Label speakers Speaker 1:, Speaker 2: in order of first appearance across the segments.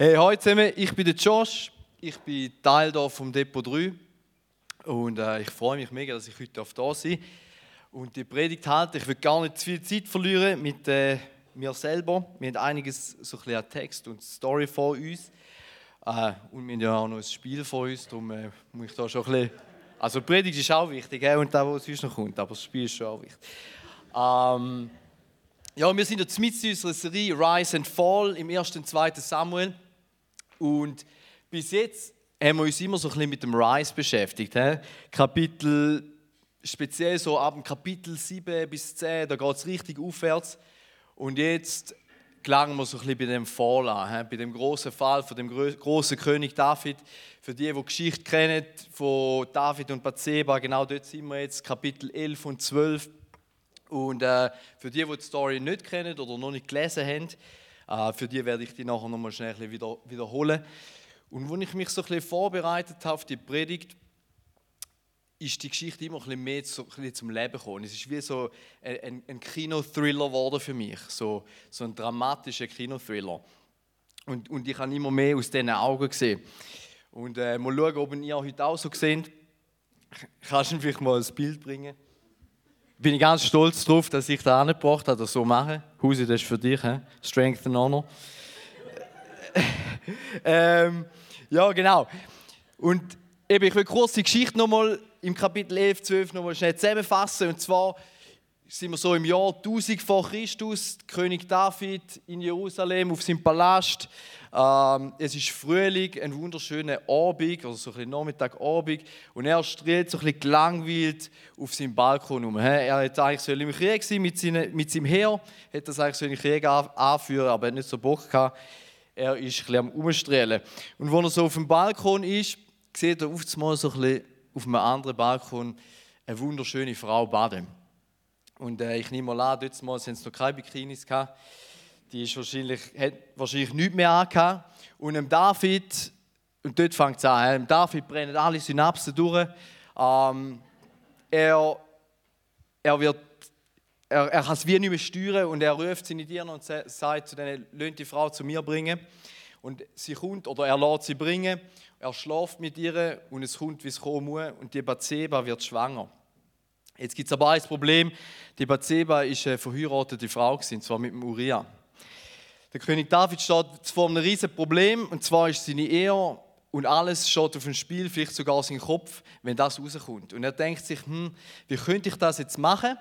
Speaker 1: Hey, hallo zusammen, ich bin der Josh, ich bin Teil hier vom Depot 3 und ich freue mich mega, dass ich heute da sein darf und die Predigt halte. Ich will gar nicht zu viel Zeit verlieren mit mir selber. Wir haben einiges so ein bisschen an Text und Story vor uns und wir haben ja auch noch ein Spiel vor uns, darum muss ich da schon ein bisschen... Also die Predigt ist auch wichtig und das, was sonst noch kommt, aber das Spiel ist schon auch wichtig. Ja, wir sind jetzt mit unserer Serie Rise and Fall im 1. und 2. Samuel. Und bis jetzt haben wir uns immer so ein bisschen mit dem Rise beschäftigt. Kapitel, speziell so ab dem Kapitel 7 bis 10, da geht es richtig aufwärts. Und jetzt gelangen wir so ein bisschen bei dem Fall an, bei dem großen Fall von dem großen König David. Für die Geschichte kennen von David und Bathseba, genau dort sind wir jetzt, Kapitel 11 und 12. Und für die Story nicht kennen oder noch nicht gelesen haben, für die werde ich die nachher nochmal schnell wiederholen. Und als ich mich so ein bisschen vorbereitet habe auf die Predigt, ist die Geschichte immer ein bisschen mehr so ein bisschen zum Leben gekommen. Es ist wie so ein Kinothriller geworden für mich, so ein dramatischer Kinothriller. Und ich habe immer mehr aus diesen Augen gesehen. Und mal schauen, ob ihr heute auch so seht. Kannst du mir vielleicht mal ein Bild bringen? Bin ich ganz stolz darauf, dass ich das angebracht habe, das so machen. Husi, das ist für dich, Strength and Honor. Ja, genau. Und eben, ich will kurz die Geschichte nochmal im Kapitel 11, 12 nochmal schnell zusammenfassen. Und zwar sind wir so im Jahr 1000 vor Christus, König David in Jerusalem auf seinem Palast. Es ist Frühling, ein wunderschöner Abend, also so ein bisschen Nachmittag-Abend. Und er steht so ein bisschen gelangweilt auf seinem Balkon rum. Er hätte eigentlich im Krieg sein mit seinem Heer, hätte das eigentlich in den Krieg anführen, aber er hat nicht so Bock gehabt. Er ist ein bisschen am Umstrahlen. Und als er so auf dem Balkon ist, sieht er auf einmal so ein bisschen auf einem anderen Balkon eine wunderschöne Frau baden. Und ich nehme mal an, dort mal haben sie noch keine Bikinis gehabt. Die ist hat wahrscheinlich nichts mehr angehabt. Und dem David, und dort fängt es an, dem David brennen alle Synapsen durch. Er kann es wie nicht mehr steuern und er ruft seine Diener und sagt zu denen, lasst die Frau zu mir bringen. Und sie kommt, oder er lässt sie bringen, er schläft mit ihr und es kommt, wie es kommen muss, und die Bathseba wird schwanger. Jetzt gibt es aber ein Problem, die Bathseba war eine verheiratete Frau, und zwar mit dem Uria. Der König David steht vor einem riesen Problem, und zwar ist seine Ehe und alles steht auf dem Spiel, vielleicht sogar sein Kopf, wenn das rauskommt. Und er denkt sich, wie könnte ich das jetzt machen?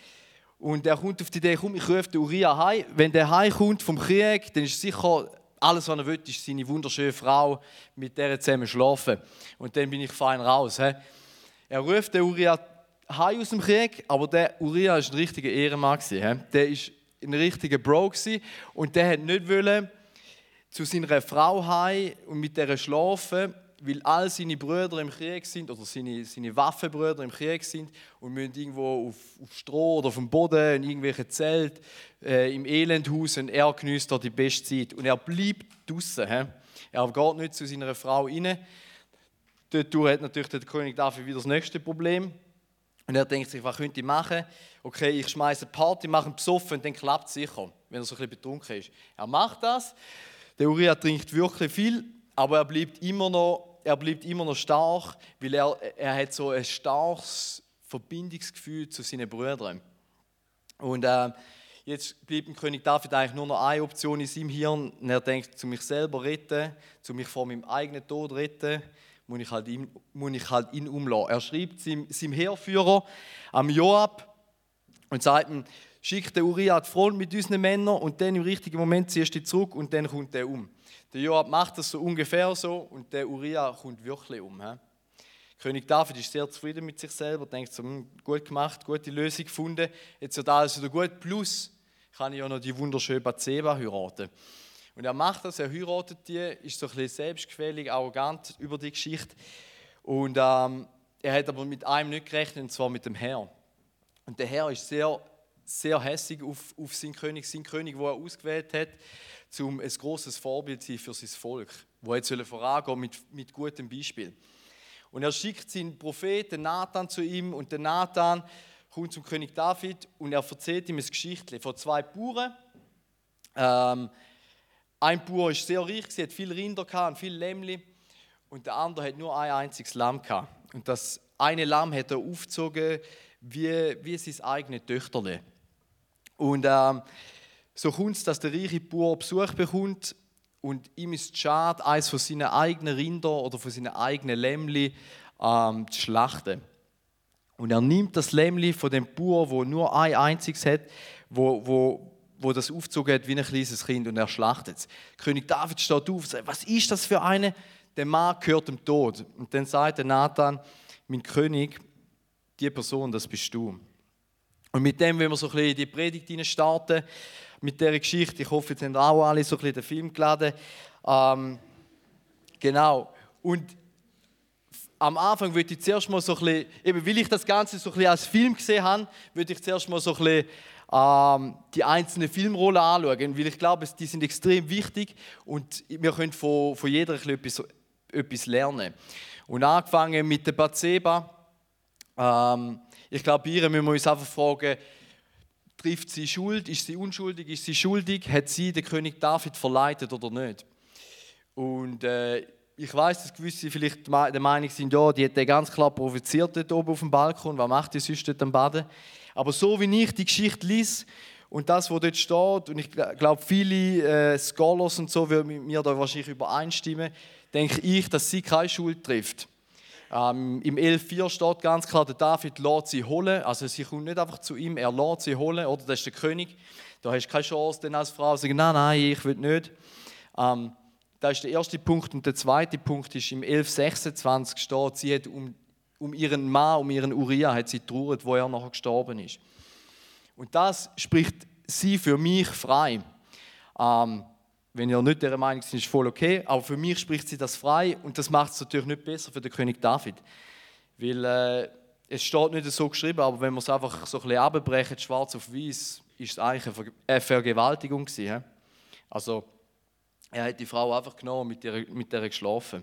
Speaker 1: Und er kommt auf die Idee, ich rufe den Uria heim. Wenn der heimkommt vom Krieg, dann ist sicher, alles, was er will, ist seine wunderschöne Frau, mit der zusammen schlafen. Und dann bin ich fein raus. Er ruft den Uria heim aus dem Krieg, aber der Uria war ein richtiger Ehrenmann. Der war ein richtiger Bro und der wollte nicht zu seiner Frau heim und mit der schlafen, weil all seine Brüder im Krieg sind oder seine Waffenbrüder im Krieg sind und müssen irgendwo auf Stroh oder auf dem Boden in irgendwelchen Zelt im Elendhaus und er genießt dort die beste Zeit. Und er bleibt draußen. Er geht nicht zu seiner Frau rein. Dort hat natürlich der König David wieder das nächste Problem. Und er denkt sich, was könnte ich machen? Okay, ich schmeiße eine Party, mache einen Besoffen und dann klappt es sicher, wenn er so ein bisschen betrunken ist. Er macht das. Der Uria trinkt wirklich viel, aber er bleibt immer noch stark, weil er hat so ein starkes Verbindungsgefühl zu seinen Brüdern. Und jetzt bleibt dem König David eigentlich nur noch eine Option in seinem Hirn. Und er denkt, zu mich selber retten, zu mich vor meinem eigenen Tod retten, muss ich halt ihn umlassen. Er schreibt seinem Heerführer, am Joab, und sagt ihm, schick den Uria an die Front mit unseren Männern und dann im richtigen Moment ziehst du dich zurück und dann kommt er um. Der Joab macht das so ungefähr so und der Uria kommt wirklich um. König David ist sehr zufrieden mit sich selber, denkt so, gut gemacht, gute Lösung gefunden, jetzt wird alles wieder gut, plus kann ich ja noch die wunderschöne Bathseba heiraten. Und er macht das, er heiratet die, ist so ein bisschen selbstgefällig, arrogant über die Geschichte. Und er hat aber mit einem nicht gerechnet, und zwar mit dem Herr. Und der Herr ist sehr, sehr hässig auf seinen König, den er ausgewählt hat, um ein grosses Vorbild zu sein für sein Volk, wo jetzt vorangehen mit gutem Beispiel. Und er schickt seinen Propheten Nathan zu ihm und der Nathan kommt zum König David und er erzählt ihm eine Geschichte von zwei Bauern. Ein Bauer war sehr reich, hat viele Rinder und viele Lämmli. Und der andere hat nur ein einziges Lamm gehabt. Und das eine Lamm hat er aufgezogen wie sein eigenes Töchterle. Und so kommt es, dass der reiche Bauer Besuch bekommt und ihm ist es schade, eines von seinen eigenen Rinder oder von seinen eigenen Lämmli zu schlachten. Und er nimmt das Lämmli von dem Bauer, der nur ein einziges hat, wo das aufgezogen hat wie ein kleines Kind, und er schlachtet es. König David steht auf und sagt: Was ist das für eine? Der Mann gehört dem Tod. Und dann sagt der Nathan: Mein König, die Person, das bist du. Und mit dem wollen wir so ein bisschen in die Predigt starten, mit dieser Geschichte. Ich hoffe, jetzt haben auch alle so ein bisschen den Film geladen. Genau. Und am Anfang würde ich zuerst mal so ein bisschen, eben weil ich das Ganze so ein bisschen als Film gesehen habe, würde ich zuerst mal so ein bisschen die einzelnen Filmrollen anschauen, weil ich glaube, die sind extrem wichtig und wir können von jeder etwas lernen. Und angefangen mit der Bathseba, ich glaube, bei ihr müssen wir uns einfach fragen, trifft sie Schuld, ist sie unschuldig, ist sie schuldig, hat sie den König David verleitet oder nicht? Und ich weiß, dass gewisse vielleicht der Meinung sind, ja, die hat den ganz klar provoziert dort oben auf dem Balkon, was macht die sonst dort am Baden? Aber so wie ich die Geschichte lese und das, was dort steht, und ich glaube, viele Scholars und so würden mit mir da wahrscheinlich übereinstimmen, denke ich, dass sie keine Schuld trifft. Im 11,4 steht ganz klar, der David lässt sie holen, also sie kommt nicht einfach zu ihm, er lässt sie holen, oder das ist der König. Da hast du keine Chance, dann als Frau zu sagen, nein, ich will nicht. Das ist der erste Punkt. Und der zweite Punkt ist, im 11,26 steht, sie hat um ihren Mann, um ihren Uria, hat sie getrauert, wo er nachher gestorben ist. Und das spricht sie für mich frei. Wenn ihr nicht dieser Meinung seid, ist voll okay, aber für mich spricht sie das frei und das macht es natürlich nicht besser für den König David. Weil es steht nicht so geschrieben, aber wenn wir es einfach so ein bisschen runterbrechen, schwarz auf weiß, ist es eigentlich eine Vergewaltigung gewesen. Also, er hat die Frau einfach genommen und mit der geschlafen.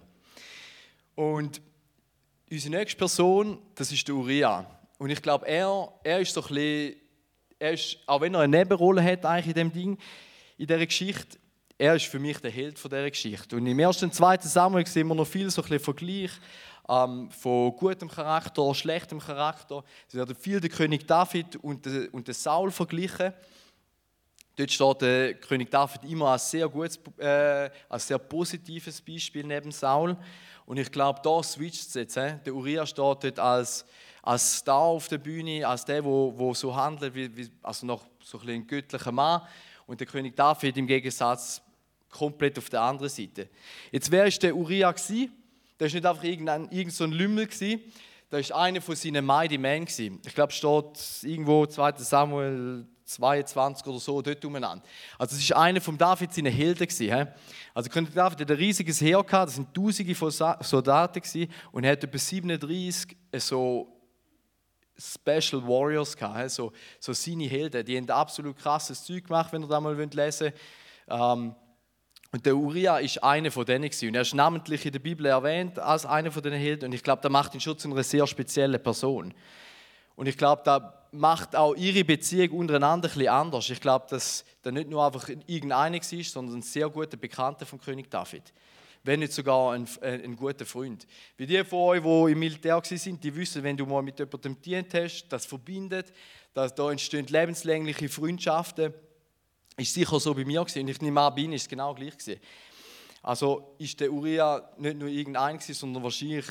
Speaker 1: Und unsere nächste Person, das ist der Uria. Und ich glaube, er ist so ein bisschen, auch wenn er eine Nebenrolle hat eigentlich in dem Ding, in dieser Geschichte, er ist für mich der Held von dieser Geschichte. Und im 1. und 2. Samuel sehen wir noch viel so ein bisschen Vergleich von gutem Charakter, schlechtem Charakter. Es wird viel der König David und der Saul verglichen. Dort steht der König David immer als sehr gutes, als sehr positives Beispiel neben Saul. Und ich glaube, da switcht es jetzt. Der Uria steht dort als Star auf der Bühne, als der, der so handelt, also noch so ein ein göttlicher Mann. Und der König David im Gegensatz komplett auf der anderen Seite. Jetzt, wer war der Uria gewesen? Der war nicht einfach irgend so ein Lümmel gewesen. Das war einer von seinen Mighty Men gewesen. Ich glaube, es steht irgendwo 2. Samuel 22 oder so dort umeinander. Also es war einer von David seinen Helden gewesen. Also König David hat ein riesiges Heer gehabt, das sind Tausende von Soldaten gewesen, und er hat etwa 37 so Special Warriors gehabt, so seine Helden. Die haben absolut krasses Zeug gemacht, wenn ihr das mal lesen wollt. Und der Uria ist einer von denen gewesen. Und er ist namentlich in der Bibel erwähnt als einer von diesen Helden. Und ich glaube, das macht ihn schon zu einer sehr speziellen Person. Und ich glaube, das macht auch ihre Beziehung untereinander ein bisschen anders. Ich glaube, dass da nicht nur einfach irgendeiner war, sondern ein sehr guter Bekannter von König David. Wenn nicht sogar ein guter Freund. Wie die von euch, die im Militär waren, die wissen, wenn du mal mit jemandem gedient hast, das verbindet, dass da entstehen lebenslängliche Freundschaften. Ist sicher so bei mir gewesen. Und ich nehme an, bei Ihnen ist es genau gleich gewesen. Also ist der Uria nicht nur irgendein gewesen, sondern wahrscheinlich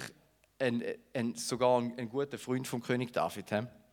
Speaker 1: sogar ein guter Freund vom König David.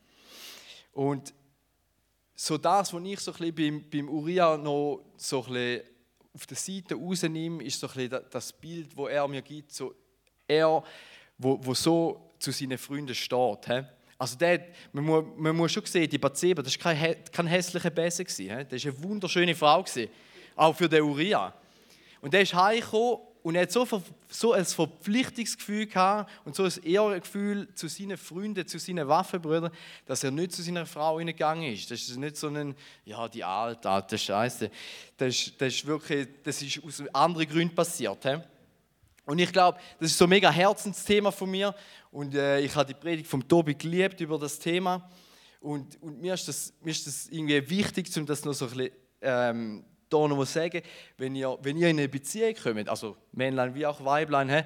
Speaker 1: Und so das, was ich so ein bisschen beim Uria noch so ein bisschen auf der Seite rausnehme, ist so ein bisschen das Bild, das er mir gibt, so er, wo so zu seinen Freunden steht. Also man muss schon sehen, die Bathseba, das war kein hässlicher Besen. Das war eine wunderschöne Frau, auch für den Uria. Und der ist heimgekommen und er hat so ein Verpflichtungsgefühl gehabt und so ein Ehrgefühl zu seinen Freunden, zu seinen Waffenbrüdern, dass er nicht zu seiner Frau hineingegangen ist. Das ist nicht so ein, ja, die alte Scheiße. Das ist aus anderen Gründen passiert. Und ich glaube, das ist so ein mega Herzensthema von mir. Und ich habe die Predigt von Tobi geliebt über das Thema. Und mir ist das irgendwie wichtig, um das noch so ein bisschen hier noch sagen, wenn ihr in eine Beziehung kommt, also Männlein wie auch Weiblein,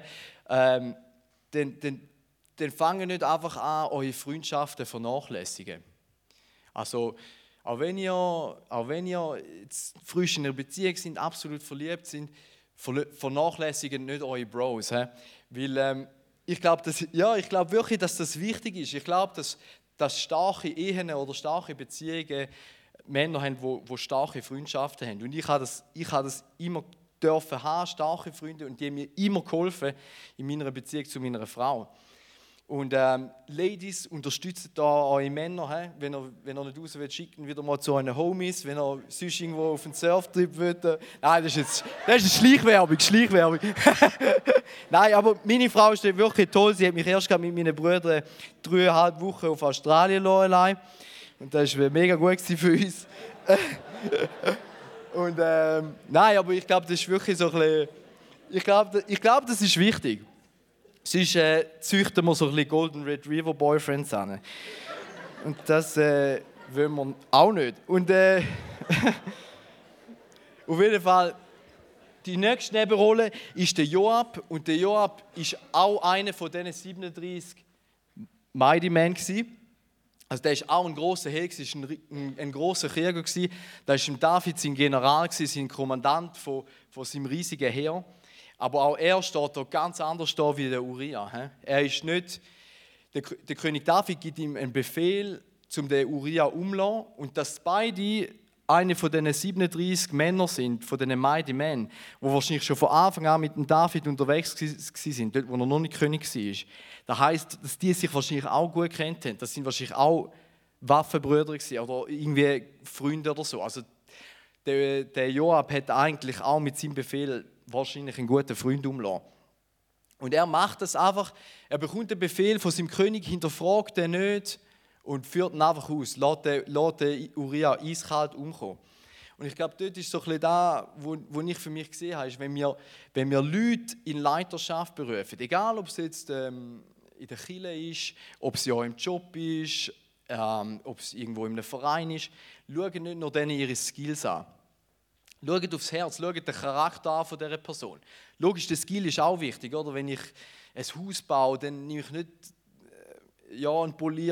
Speaker 1: dann fangt nicht einfach an, eure Freundschaften zu vernachlässigen. Also, auch wenn ihr jetzt frisch in einer Beziehung seid, absolut verliebt sind, vernachlässigen nicht eure Bros. Weil ich glaube wirklich, dass das wichtig ist. Ich glaube, dass starke Ehen oder starke Beziehungen Männer haben, die starke Freundschaften haben. Und ich habe das immer dürfen haben, starke Freunde, und die haben mir immer geholfen in meiner Beziehung zu meiner Frau. Und Ladies, unterstützt da eure Männer, wenn ihr nicht raus wollt, schicken wieder mal zu euren Homies, wenn ihr sonst irgendwo auf einen Surftrip wollt. Nein, das ist Schleichwerbung. Nein, aber meine Frau ist wirklich toll. Sie hat mich erst mit meinen Brüdern 3,5 Wochen auf Australien gelassen. Und das war mega gut für uns. Und nein, aber ich glaube, das ist wirklich so ein bisschen... Ich glaube, das ist wichtig. Sonst züchten wir so ein bisschen Golden Retriever Boyfriends an. Und das wollen wir auch nicht. Und auf jeden Fall, die nächste Nebenrolle ist der Joab. Und der Joab ist auch einer von diesen 37 Mighty Men gewesen. Also der ist auch ein grosser Held, ein grosser Krieger gewesen. Da war David sein General, sein Kommandant von seinem riesigen Heer. Aber auch er steht da ganz anders da wie der Uria. Er ist nicht, der König David gibt ihm einen Befehl, um den Uria umzulassen. Und dass beide eine von diesen 37 Männern sind, von diesen Mighty Men, die wahrscheinlich schon von Anfang an mit dem David unterwegs waren, dort wo er noch nicht König war. Das heisst, dass die sich wahrscheinlich auch gut kennt haben. Das sind wahrscheinlich auch Waffenbrüder oder irgendwie Freunde oder so. Also der Joab hat eigentlich auch mit seinem Befehl wahrscheinlich einen guten Freund umlassen. Und er macht das einfach, er bekommt den Befehl von seinem König, hinterfragt den nicht und führt ihn einfach aus, lässt den Uria eiskalt umkommen. Und ich glaube, dort ist so ein bisschen das, wo ich für mich gesehen habe, ist, wenn wir Leute in Leiterschaft berufen, egal ob es jetzt in der Kirche ist, ob es ja im Job ist, ob es irgendwo in einem Verein ist, schauen nicht nur denen ihre Skills an. Schaut aufs Herz, schaut den Charakter an von dieser Person. Logisch, der Skill ist auch wichtig, oder? Wenn ich ein Haus baue, dann nehme ich nicht einen Polier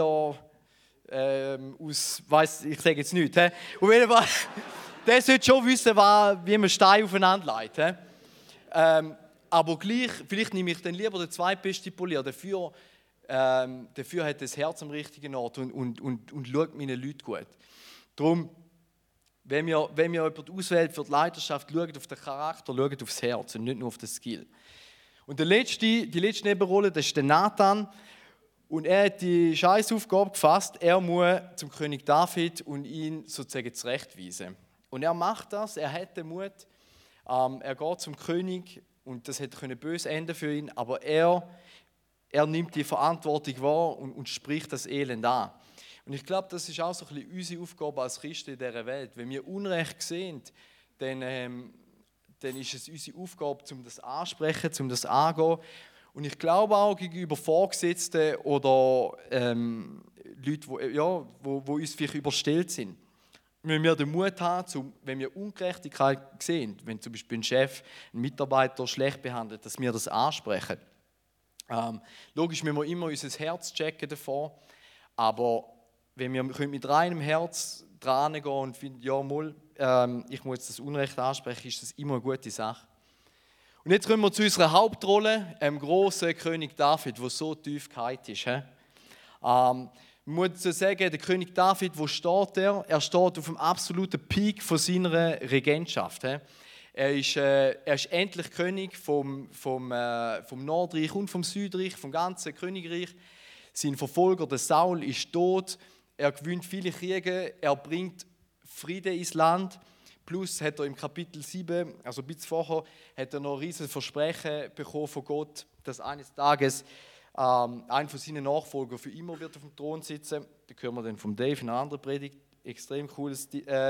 Speaker 1: aus, ich sage jetzt nichts. Auf jeden Fall, der sollte schon wissen, wie man Steine aufeinander legt. Aber gleich, vielleicht nehme ich dann lieber den zweitbesten Polier. Dafür hat das Herz am richtigen Ort und schaut meine Leute gut. Darum, wenn wir jemanden auswählen für die Leiterschaft, schaut auf den Charakter, schaut aufs Herz und nicht nur auf den Skill. Und die letzte Nebenrolle, das ist der Nathan. Und er hat die Scheißaufgabe gefasst, er muss zum König David und ihn sozusagen zurechtweisen. Und er macht das, er hat den Mut, er geht zum König und das hätte böse enden für ihn, aber er nimmt die Verantwortung wahr und spricht das Elend an. Und ich glaube, das ist auch so ein bisschen unsere Aufgabe als Christen in dieser Welt. Wenn wir Unrecht sehen, dann ist es unsere Aufgabe, um das ansprechen, um das angehen. Und ich glaube auch gegenüber Vorgesetzten oder Leuten, die uns vielleicht überstellt sind. Wenn wir den Mut haben, wenn wir Ungerechtigkeit sehen, wenn zum Beispiel ein Chef einen Mitarbeiter schlecht behandelt, dass wir das ansprechen. Logisch müssen wir immer unser Herz checken davor, aber wenn wir mit reinem Herz dran gehen und finden, ja, ich muss das Unrecht ansprechen, ist das immer eine gute Sache. Und jetzt kommen wir zu unserer Hauptrolle, dem grossen König David, der so tief gehalten ist. Man muss so sagen, der König David, wo steht er? Er steht auf dem absoluten Peak von seiner Regentschaft. Er ist endlich König vom Nordreich und vom Südreich, vom ganzen Königreich. Sein Verfolger, der Saul, ist tot. Er gewinnt viele Kriege, er bringt Frieden ins Land. Plus hat er im Kapitel 7, also ein bisschen vorher, hat er noch ein riesiges Versprechen bekommen von Gott, dass eines Tages ein von seinen Nachfolgern für immer wird auf dem Thron sitzen. Da hören wir dann von Dave in einer anderen Predigt. Extrem cooles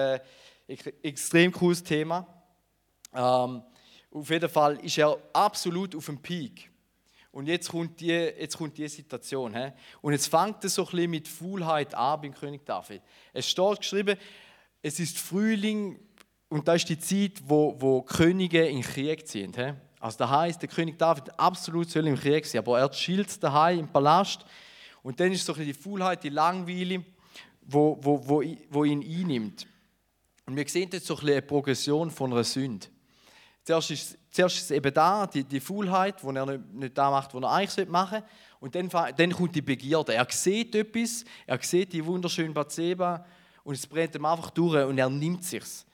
Speaker 1: Thema. Auf jeden Fall ist er absolut auf dem Peak. Und jetzt kommt die Situation. Und jetzt fängt es so ein bisschen mit Faulheit an beim König David. Es steht geschrieben, es ist Frühling und das ist die Zeit, wo Könige in den Krieg ziehen. Also das heisst, der König David absolut soll im Krieg sein, aber er chillt daheim im Palast. Und dann ist so ein bisschen die Faulheit, die Langweile, wo ihn einnimmt. Und wir sehen jetzt so ein bisschen eine Progression von einer Sünde. Zuerst ist es eben da, die Faulheit, wo er nicht das macht, was er eigentlich machen sollte. Und dann kommt die Begierde. Er sieht etwas, er sieht die wunderschöne Bathseba und es brennt ihm einfach durch und er nimmt es sich.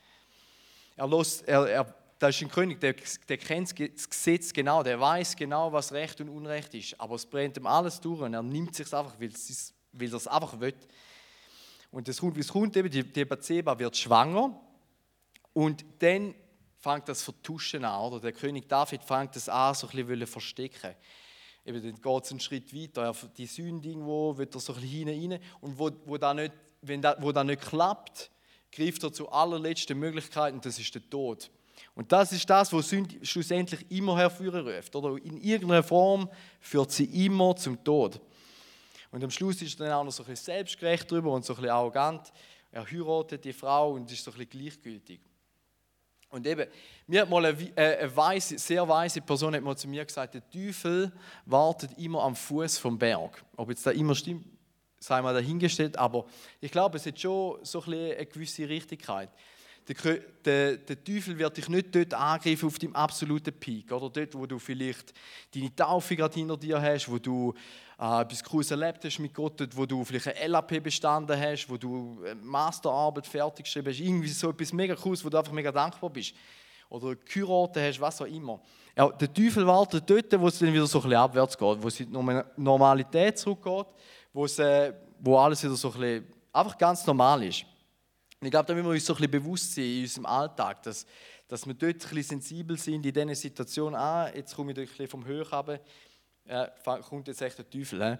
Speaker 1: Das ist ein König, der kennt das Gesetz genau, der weiß genau, was Recht und Unrecht ist. Aber es brennt ihm alles durch und er nimmt es sich einfach, weil er es einfach will. Und es kommt eben, die Bathseba wird schwanger und dann fängt das Vertuschen an. Oder? Der König David fängt das an, so ein bisschen verstecken. Eben, dann geht es einen Schritt weiter. Die Sünde irgendwo wird er so ein bisschen hinein. Und wo das nicht klappt, greift er zur allerletzten Möglichkeit und das ist der Tod. Und das ist das, was Sünde schlussendlich immer hervorruft. Oder in irgendeiner Form führt sie immer zum Tod. Und am Schluss ist er dann auch noch so ein bisschen selbstgerecht drüber und so ein bisschen arrogant. Er heiratet die Frau und ist so ein bisschen gleichgültig. Und eben, mir hat mal eine sehr weise Person hat mal zu mir gesagt, der Teufel wartet immer am Fuß vom Berg. Ob jetzt das immer stimmt, sei mal dahingestellt, aber ich glaube, es hat schon so eine gewisse Richtigkeit. Der Teufel wird dich nicht dort angreifen auf deinem absoluten Peak, oder dort, wo du vielleicht deine Taufe gerade hinter dir hast, wo du etwas Cooles erlebt hast mit Gott, dort, wo du vielleicht ein LAP bestanden hast, wo du eine Masterarbeit fertig geschrieben hast, irgendwie so etwas mega Cooles, wo du einfach mega dankbar bist. Oder geheiratet hast, was auch immer. Ja, der Teufel wartet dort, wo es dann wieder so ein bisschen abwärts geht, wo es in die Normalität zurückgeht, wo alles wieder so ein bisschen einfach ganz normal ist. Und ich glaube, da müssen wir uns so ein bisschen bewusst sein in unserem Alltag, dass wir dort ein bisschen sensibel sind in dieser Situation. Jetzt komme ich ein bisschen vom Höhe runter, kommt jetzt echt der Teufel.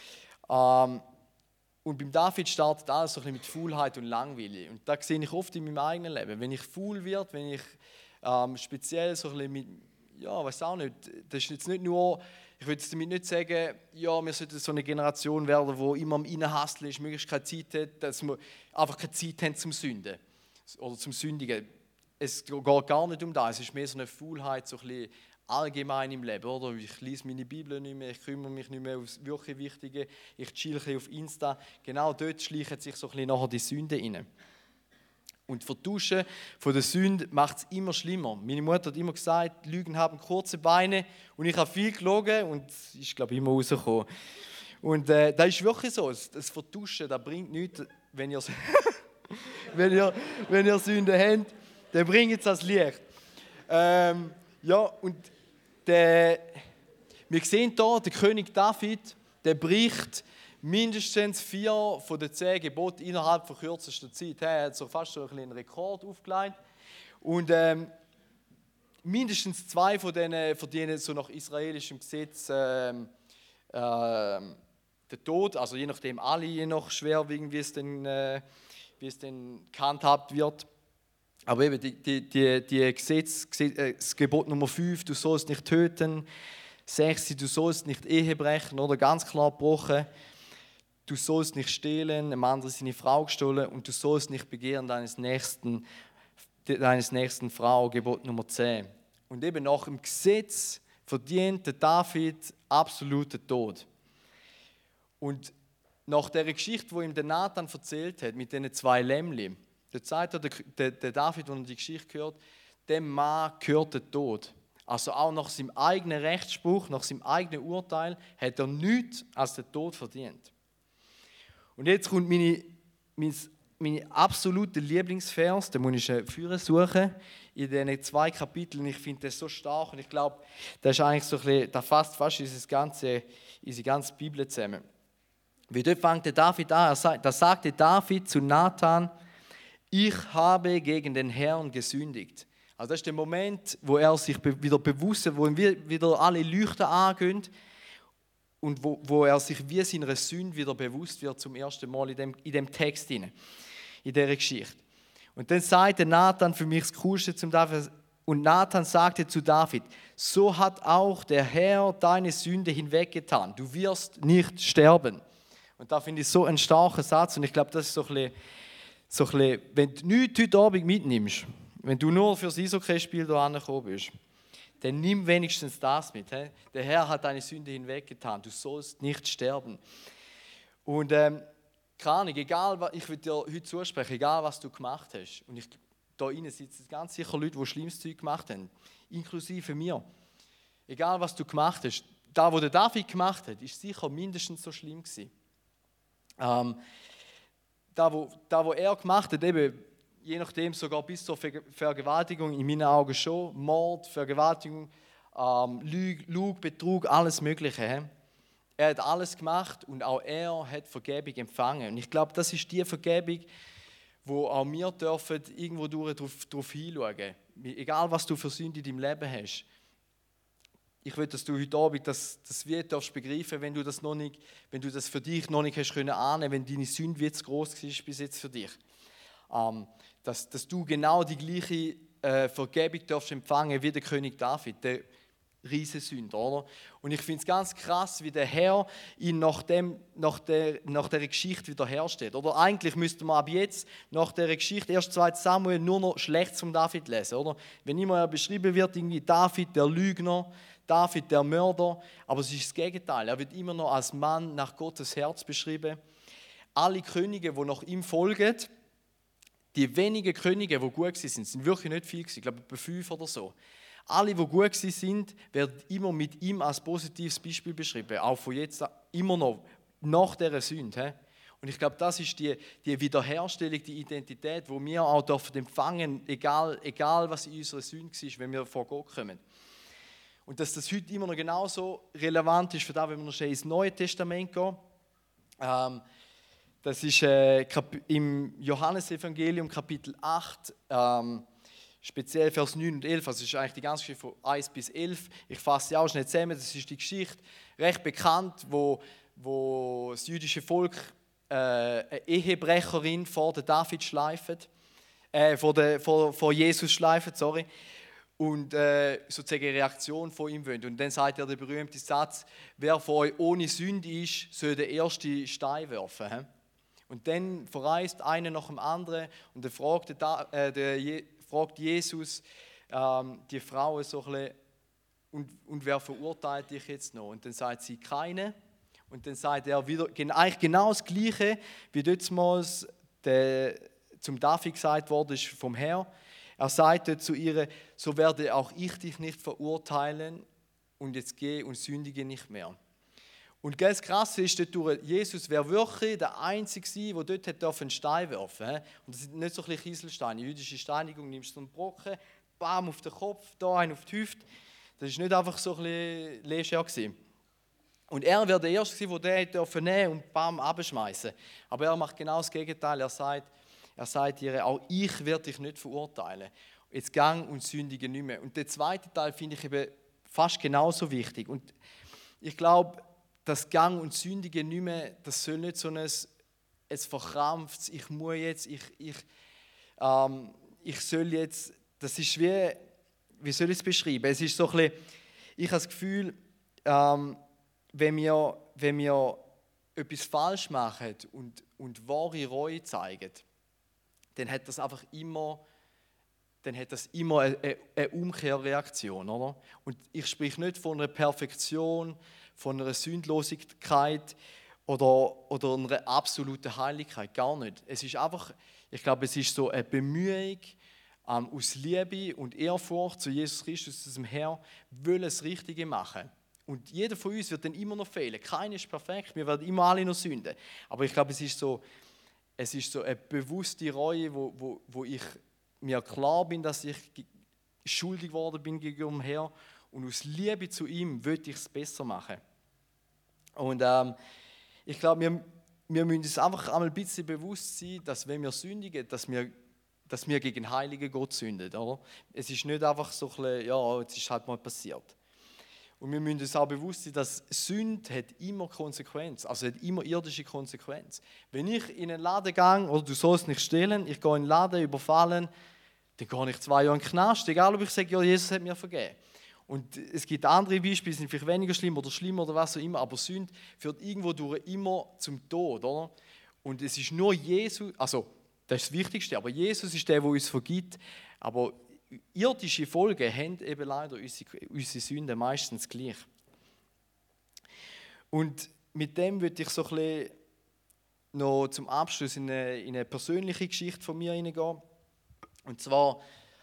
Speaker 1: Und beim David startet alles so ein bisschen mit Faulheit und Langweile. Und das sehe ich oft in meinem eigenen Leben. Wenn ich faul werde, wenn ich speziell so ein bisschen mit, ja, weiß auch nicht, das ist jetzt nicht nur, ich will jetzt damit nicht sagen, ja, wir sollten so eine Generation werden, die immer am Reinhasteln ist, möglichst keine Zeit hat, dass wir einfach keine Zeit haben zum Sünden oder zum Sündigen. Es geht gar nicht um das, es ist mehr so eine Faulheit, so ein bisschen allgemein im Leben, oder? Ich lese meine Bibel nicht mehr, ich kümmere mich nicht mehr aufs wirklich Wichtige, ich chill auf Insta. Genau dort schleichen sich so ein bisschen nachher die Sünde rein. Und Vertuschen von der Sünde macht es immer schlimmer. Meine Mutter hat immer gesagt, Lügen haben kurze Beine. Und ich habe viel gelogen und es ist, glaube ich, immer rausgekommen. Und das ist wirklich so. Das Vertuschen, das bringt nichts, wenn ihr Sünde habt, dann bringt es das Licht. Ja, und wir sehen hier, der König David, der bricht mindestens 4 von den 10 Geboten innerhalb von kürzester Zeit. Er hat so fast so einen Rekord aufgelegt. Und mindestens 2 von denen verdienen so nach israelischem Gesetz den Tod. Also je nachdem alle, je nach schwerwiegend, wie es dann gehandhabt wird. Aber eben das Gebot Nummer 5, du sollst nicht töten. 6, du sollst nicht Ehe brechen, oder ganz klar gebrochen. Du sollst nicht stehlen, einem anderen seine Frau gestohlen und du sollst nicht begehren deines nächsten Frau, Gebot Nummer 10. Und eben nach dem Gesetz verdient der David absoluten Tod. Und nach der Geschichte, die ihm der Nathan erzählt hat, mit diesen 2 Lämmchen, da sagt der David, als er die Geschichte hört, dem Mann gehört der Tod. Also auch nach seinem eigenen Rechtsspruch, nach seinem eigenen Urteil, hat er nichts als den Tod verdient. Und jetzt kommt meine absolute Lieblingsvers, den muss ich führen suchen, in diesen 2 Kapiteln. Ich finde das so stark und ich glaube, das ist eigentlich so ein bisschen, das fasst fast unsere ganze Bibel zusammen. Wie dort fängt der David an, da sagte David zu Nathan, ich habe gegen den Herrn gesündigt. Also das ist der Moment, wo er sich wieder bewusst wird, wo ihm wieder alle Leuchten angehen und wo er sich wie seiner Sünde wieder bewusst wird zum ersten Mal in dem Text, in dieser Geschichte. Und dann sagte Nathan, für mich das Coolste zum David, und Nathan sagte zu David, so hat auch der Herr deine Sünde hinweggetan, du wirst nicht sterben. Und da finde ich so einen starken Satz und ich glaube, das ist so ein bisschen, wenn du nichts heute Abend mitnimmst, wenn du nur für das Eishockey-Spiel hier angekommen bist, dann nimm wenigstens das mit. He? Der Herr hat deine Sünde hinweggetan. Du sollst nicht sterben. Und keine Ahnung, egal, ich will dir heute zusprechen, egal was du gemacht hast. Und da drinnen sitzen ganz sicher Leute, die schlimmes Zeug gemacht haben, inklusive mir. Egal was du gemacht hast, das, was der David gemacht hat, ist sicher mindestens so schlimm gewesen. Das, was er gemacht hat, eben, je nachdem sogar bis zur Vergewaltigung, in meinen Augen schon, Mord, Vergewaltigung, Lüge, Betrug, alles Mögliche. He? Er hat alles gemacht und auch er hat Vergebung empfangen. Und ich glaube, das ist die Vergebung, wo auch wir dürfen irgendwo darauf hinschauen. Egal, was du für Sünde in deinem Leben hast. Ich will, dass du heute Abend das wie darfst begreifen, wenn du das für dich noch nicht hast können ahnen, wenn deine Sünde wie zu groß war bis jetzt für dich. Dass du genau die gleiche Vergebung darfst empfangen wie der König David, der Riesensünder, oder? Und ich finde es ganz krass, wie der Herr ihn nach dieser Geschichte wiederherstellt. Oder eigentlich müsste man ab jetzt nach dieser Geschichte 1. 2. Samuel nur noch schlecht zum David lesen, oder? Wenn immer er beschrieben wird, irgendwie David der Lügner, David der Mörder, aber es ist das Gegenteil. Er wird immer noch als Mann nach Gottes Herz beschrieben. Alle Könige, die nach ihm folgen, die wenigen Könige, die gut sind, sind wirklich nicht viel gewesen, ich glaube etwa 5 oder so. Alle, die gut sind, werden immer mit ihm als positives Beispiel beschrieben, auch von jetzt immer noch, nach dieser Sünde. Und ich glaube, das ist die Wiederherstellung, die Identität, die wir auch empfangen dürfen, egal was in unserer Sünde war, wenn wir vor Gott kommen. Und dass das heute immer noch genauso relevant ist für das, wenn wir noch schnell ins Neue Testament gehen. Das ist im Johannesevangelium Kapitel 8, speziell Vers 9 und 11, also das ist eigentlich die ganze Geschichte von 1 bis 11. Ich fasse sie auch schnell zusammen, das ist die Geschichte, recht bekannt, wo das jüdische Volk eine Ehebrecherin vor den David schleift, vor Jesus schleift, sorry, und sozusagen eine Reaktion von ihm wollen. Und dann sagt er den berühmten Satz, wer von euch ohne Sünde ist, soll den ersten Stein werfen. He? Und dann verreist einer nach dem anderen und dann fragt Jesus die Frau so ein bisschen, und wer verurteilt dich jetzt noch? Und dann sagt sie, keine. Und dann sagt er wieder eigentlich genau das Gleiche, wie damals zum David gesagt worden ist vom Herrn. Er sagte zu ihr, so werde auch ich dich nicht verurteilen und jetzt geh und sündige nicht mehr. Und das Krasse ist, Jesus wäre wirklich der Einzige, der dort einen Stein werfen durfte. Und das sind nicht so ein Kieselsteine. Jüdische Steinigung, nimmst du so einen Brocken, bam, auf den Kopf, da einen auf die Hüfte. Das war nicht einfach so ein bisschen leger. Und er wäre der Erste, der den nehmen und bam, abschmeißen. Aber er macht genau das Gegenteil. Er sagt ihr, auch ich werde dich nicht verurteilen. Jetzt gang und sündige nicht mehr. Und der zweite Teil finde ich eben fast genauso wichtig. Und ich glaube, das Gang und Sündige nicht mehr, das soll nicht so ein verkrampftes, ich muss jetzt, ich soll jetzt, das ist wie soll ich es beschreiben? Es ist so ein bisschen, ich habe das Gefühl, wenn wir etwas falsch machen und wahre Reue zeigen, dann hat das immer eine Umkehrreaktion, oder? Und ich spreche nicht von einer Perfektion, von einer Sündlosigkeit oder einer absoluten Heiligkeit, gar nicht. Es ist einfach, ich glaube, es ist so eine Bemühung aus Liebe und Ehrfurcht zu Jesus Christus, unserem Herrn, will das Richtige machen. Und jeder von uns wird dann immer noch fehlen. Keiner ist perfekt, wir werden immer alle noch sünden. Aber ich glaube, es ist so eine bewusste Reue, wo ich mir klar bin, dass ich schuldig geworden bin gegenüber dem Herrn. Und aus Liebe zu ihm will ich es besser machen. Und ich glaube, wir müssen uns einfach einmal ein bisschen bewusst sein, dass wenn wir sündigen, dass wir gegen heiligen Gott sünden. Oder? Es ist nicht einfach so ein bisschen, ja, jetzt ist halt mal passiert. Und wir müssen uns auch bewusst sein, dass Sünde hat immer Konsequenz, also hat immer irdische Konsequenz. Wenn ich in einen Laden gehe, oder du sollst nicht stehlen, ich gehe in den Laden, überfallen, dann gehe ich 2 Jahre in den Knast, egal ob ich sage, ja, Jesus hat mir vergeben. Und es gibt andere Beispiele, die sind vielleicht weniger schlimm oder was auch immer, aber Sünde führt irgendwo durch immer zum Tod, oder? Und es ist nur Jesus, also das ist das Wichtigste, aber Jesus ist der uns vergibt, Aber irdische Folgen haben eben leider unsere Sünden meistens gleich. Und mit dem würde ich so ein bisschen noch zum Abschluss in eine persönliche Geschichte von mir hineingehen. Und zwar,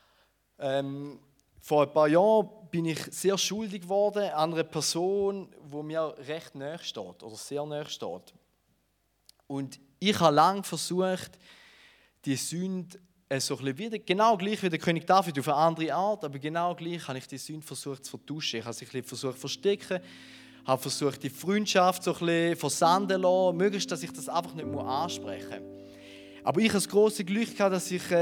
Speaker 1: vor ein paar Jahren bin ich sehr schuldig geworden an einer Person, die mir recht nahe steht oder sehr nahe steht. Und ich habe lange versucht, die Sünde so ein bisschen wieder, genau gleich wie der König David, auf eine andere Art, aber genau gleich habe ich die Sünde versucht zu vertuschen. Ich habe sie ein bisschen versucht zu verstecken, habe versucht, die Freundschaft so ein bisschen versanden zu lassen, möglichst, dass ich das einfach nicht ansprechen muss. Aber ich habe das grosse Glück gehabt, dass ich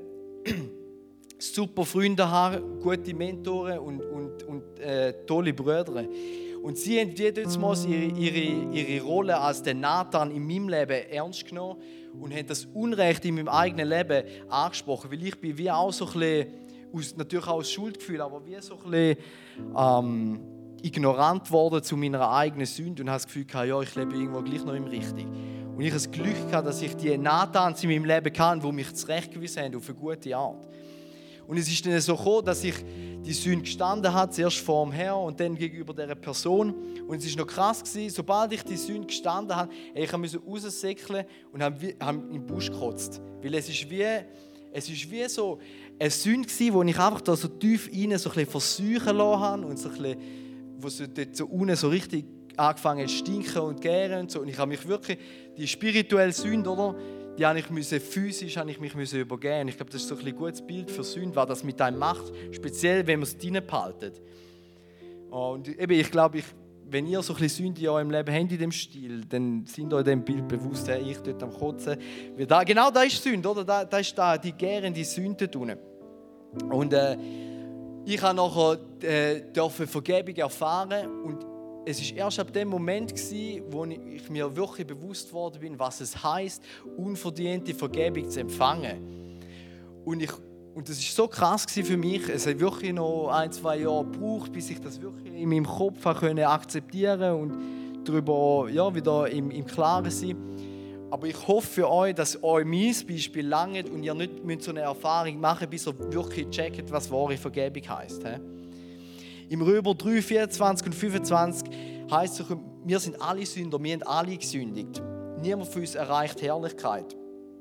Speaker 1: super Freunde habe, gute Mentoren und tolle Brüder. Und sie haben jedes Mal ihre Rolle als der Nathan in meinem Leben ernst genommen und haben das Unrecht in meinem eigenen Leben angesprochen. Weil ich bin wie auch so ein bisschen, natürlich auch aus Schuldgefühl, aber wie so ein bisschen ignorant worden zu meiner eigenen Sünde und habe das Gefühl gehabt, ja, ich lebe irgendwo gleich noch im Richtigen. Und ich habe das Glück gehabt, dass ich die Nathans in meinem Leben kannte, die mich zurechtgewiesen haben auf eine gute Art. Und es ist dann so gekommen, dass ich die Sünde gestanden habe, zuerst vor dem Herrn und dann gegenüber dieser Person. Und es war noch krass gewesen, sobald ich die Sünde gestanden habe, ich musste raussäckeln und habe in den Busch gekotzt. Weil es ist wie so eine Sünde gewesen, wo ich einfach da so tief rein so ein bisschen versäuchen lassen habe und so ein bisschen, wo so dort so unten so richtig angefangen zu stinken und gären und so. Und ich habe mich wirklich, die spirituelle Sünde, oder? Die habe ich physisch übergeben. Ich glaube, das ist so ein gutes Bild für Sünde, was das mit einem macht, speziell wenn man es drinnen behaltet. Und eben, ich glaube, wenn ihr so ein bisschen Sünde in eurem Leben habt in dem Stil, dann sind euch dem Bild bewusst, hey, ich dort am Kotzen. Genau das ist Sünde, oder? Das ist die gärende Sünde dort unten. Und ich habe nachher Vergebung erfahren und es war erst ab dem Moment, wo ich mir wirklich bewusst geworden bin, was es heisst, unverdiente Vergebung zu empfangen. Und das war so krass für mich. Es hat wirklich noch 1-2 Jahre gebraucht, bis ich das wirklich in meinem Kopf akzeptieren und darüber wieder im Klaren sein. Aber ich hoffe für euch, dass euch mein Beispiel langt und ihr nicht so eine Erfahrung machen müsst, bis ihr wirklich checkt, was wahre Vergebung heisst. Im Römer 3, 24 und 25 heisst es, wir sind alle Sünder, wir haben alle gesündigt. Niemand von uns erreicht Herrlichkeit.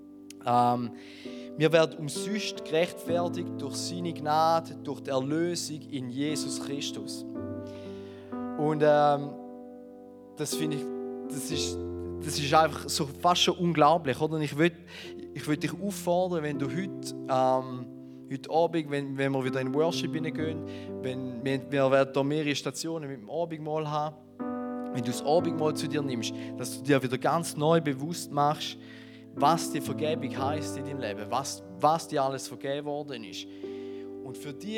Speaker 1: Wir werden umsonst gerechtfertigt durch seine Gnade, durch die Erlösung in Jesus Christus. Und das finde ich, das ist einfach so fast schon unglaublich. Oder? Ich will dich auffordern, wenn du heute Abend, wenn wir wieder in Worship hineingehen, wir werden hier mehrere Stationen mit dem Abendmahl haben, wenn du das Abendmahl zu dir nimmst, dass du dir wieder ganz neu bewusst machst, was die Vergebung heisst in deinem Leben, was dir alles vergeben worden ist. Und für die,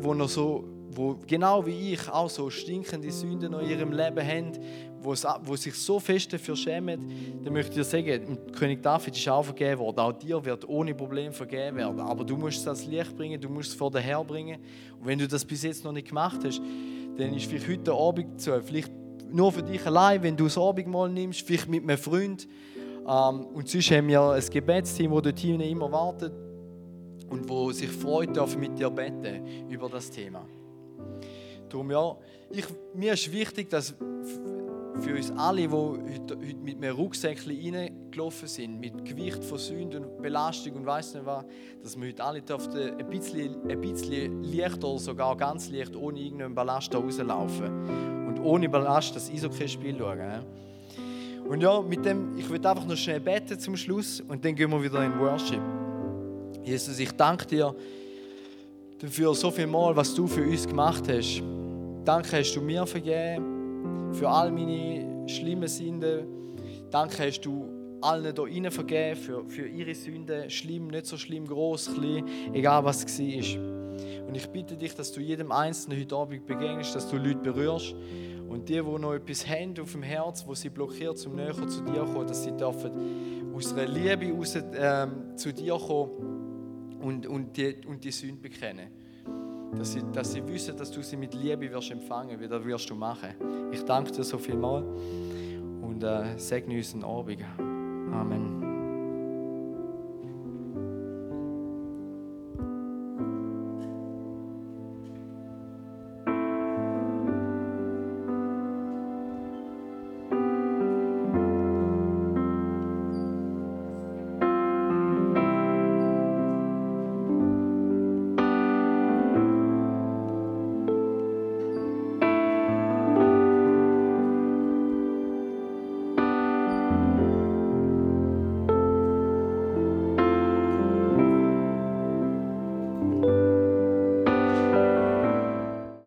Speaker 1: wo genau wie ich auch so stinkende Sünden in ihrem Leben haben, wo sich so fest dafür schämen, dann möchte ich dir sagen, König David ist auch vergeben worden. Auch dir wird ohne Problem vergeben werden. Aber du musst es ans Licht bringen, du musst es vor den Herrn bringen. Und wenn du das bis jetzt noch nicht gemacht hast, dann ist vielleicht heute Abend so, vielleicht nur für dich allein, wenn du das Abendmahl nimmst, vielleicht mit einem Freund. Und sonst haben wir ein Gebetsteam, das dort hinten immer wartet und wo sich freut, darf mit dir beten über das Thema. Darum mir ist wichtig, dass für uns alle, die heute mit einem Rucksäckchen reingelaufen sind, mit Gewicht von Sünde und Belastung und weiss nicht was, dass wir heute alle ein bisschen leicht oder sogar ganz leicht ohne irgendeinen Ballast da rauslaufen und ohne Ballast das Eishockey-Spiel schauen. Und mit dem, ich will einfach noch schnell beten zum Schluss und dann gehen wir wieder in Worship. Jesus, ich danke dir dafür so viel Mal, was du für uns gemacht hast. Danke hast du mir vergeben, für all meine schlimmen Sünden. Danke hast du allen hier rein vergeben, für ihre Sünden, schlimm, nicht so schlimm, gross, klein, egal was es war. Und ich bitte dich, dass du jedem Einzelnen heute Abend begegnest, dass du Leute berührst. Und die, die noch etwas haben auf dem Herz, wo sie blockiert, zum näher zu dir kommen, dass sie dürfen aus einer Liebe raus, zu dir kommen und die Sünde bekennen. Dass sie wissen, dass du sie mit Liebe wirst empfangen, wie das wirst du machen. Ich danke dir so vielmals und segne uns den Abend. Amen.